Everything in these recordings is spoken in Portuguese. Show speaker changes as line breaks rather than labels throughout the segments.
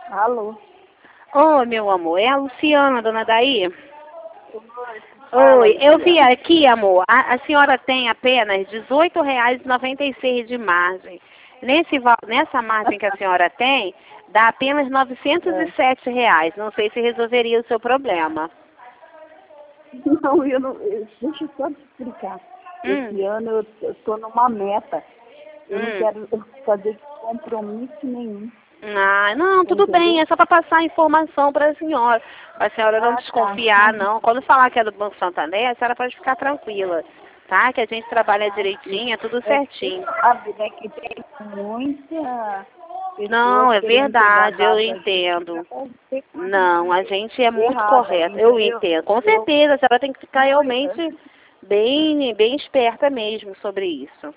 Alô?
Oi, meu amor, é a Luciana, dona Daí?
Fala,
Oi, eu vi
Luciana.
aqui, amor, a senhora tem apenas R$18,96 de margem. Nessa margem que a senhora tem, dá apenas R$907. Não sei se resolveria o seu problema.
Não, eu não. Deixa eu só te explicar.
Hum,
Esse ano eu estou numa meta. Eu não
hum.
quero fazer compromisso nenhum.
Ah, não, tudo bem,
Entendeu?
é só para passar a informação para a senhora não
Ah, tá.
desconfiar, não. Quando falar que é do Banco Santander, a senhora pode ficar tranquila, tá? Que a gente trabalha
Ah, sim.
direitinho, é tudo
É que você
certinho.
sabe, né, que tem muita
Não,
pessoas
é
querendo pegar
verdade, eu
dado da gente para
entendo.
fazer coisa
Não, a gente é muito
errada.
correta,
Então
eu
eu,
entendo. Com
eu
certeza, a senhora tem que ficar
não,
realmente bem esperta mesmo sobre isso.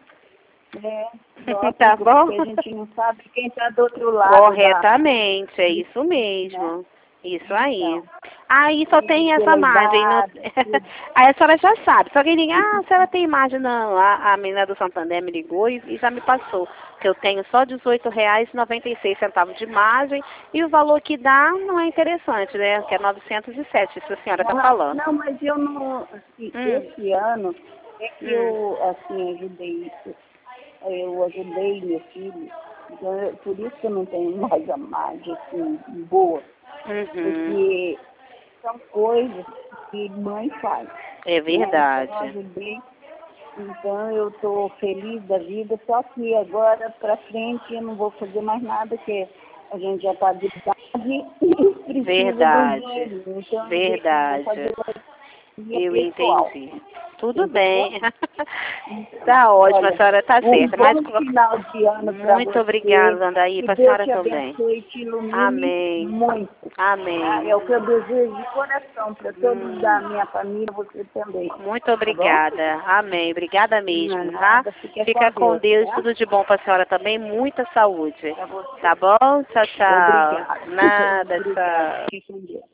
Tá
lógico,
bom?
porque a gente não sabe quem está do outro lado
Corretamente, é isso
né?
mesmo. Isso aí.
Então,
Aí só
e
tem essa
pela
margem.
idade, tudo.
Aí a senhora já sabe. Se alguém liga, a senhora tem margem? Não, a menina do Santander me ligou e já me passou. Que eu tenho só R$18,96 de margem e o valor que dá não é interessante, né? Que é 907, isso a senhora está falando.
Não, mas eu não, assim,
Hum,
esse ano é que
hum,
eu, assim, eu ajudei meu filho, então, por isso que eu não tenho mais a margem, assim, boa,
uhum.
porque são coisas que mãe faz,
É
né? Então, eu
verdade.
ajudei, então eu estou feliz da vida, só que agora para frente eu não vou fazer mais nada, porque a gente já está de idade e precisa do
Verdade.
dinheiro. Então eu vou fazer
Verdade.
minha
Eu
pessoal,
entendi. Tudo
entendeu?
bem.
Então,
Tá ótimo, a
olha,
senhora tá
um
certa. Mas
bom final de ano para
muito obrigada,
você,
Dandaí,
que
para a
Deus
senhora
te
também.
abençoe e te ilumine
Amém.
muito. Tá?
Amém.
É o que eu desejo de coração para todos da
Hum,
minha família, você também.
muito
Tá bom?
obrigada. Amém. Obrigada
Não é
mesmo, tá?
nada, fica
Fica
com
com
Deus,
Deus.
tá?
Tudo de bom para a senhora também. Muita saúde.
Para você.
Tá bom? Tchau, tchau.
Obrigada.
Nada,
Obrigada.
tchau.
Fique com Deus.